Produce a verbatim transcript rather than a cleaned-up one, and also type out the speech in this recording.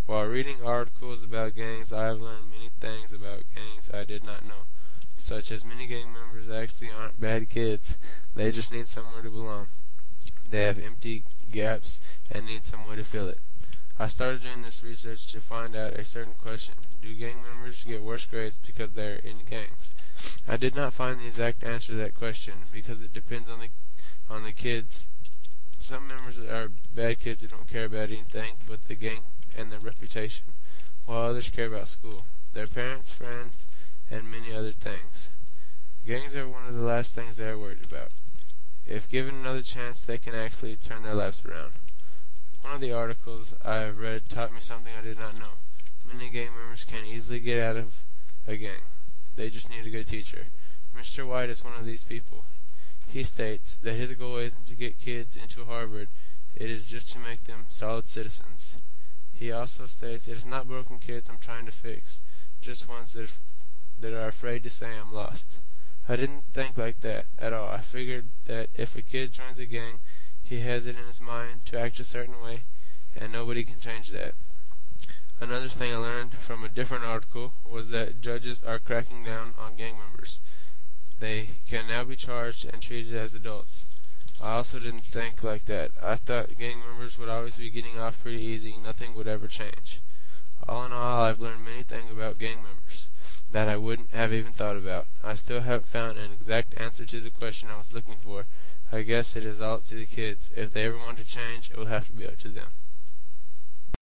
While reading articles about gangs, I have learned many things about gangs I did not know, such as many gang members actually aren't bad kids. They just need somewhere to belong. They have empty gaps and need some way to fill it. I started doing this research to find out a certain question. Do gang members get worse grades because they are in gangs? I did not find the exact answer to that question because it depends on the on the kids. Some members are bad kids who don't care about anything but the gang and their reputation, while others care about school, their parents, friends, and many other things. Gangs are one of the last things they are worried about. If given another chance, they can actually turn their lives around. One of the articles I have read taught me something I did not know. Many gang members can easily get out of a gang. They just need a good teacher. Mister White is one of these people. He states that his goal isn't to get kids into Harvard, it is just to make them solid citizens. He also states, it is not broken kids I'm trying to fix, just ones that, that are afraid to say I'm lost. I didn't think like that at all. I figured that if a kid joins a gang, he has it in his mind to act a certain way, and nobody can change that. Another thing I learned from a different article was that judges are cracking down on gang members. They can now be charged and treated as adults. I also didn't think like that. I thought gang members would always be getting off pretty easy, nothing would ever change. All in all, I've learned many things about gang members that I wouldn't have even thought about. I still haven't found an exact answer to the question I was looking for. I guess it is all up to the kids. If they ever want to change, it will have to be up to them.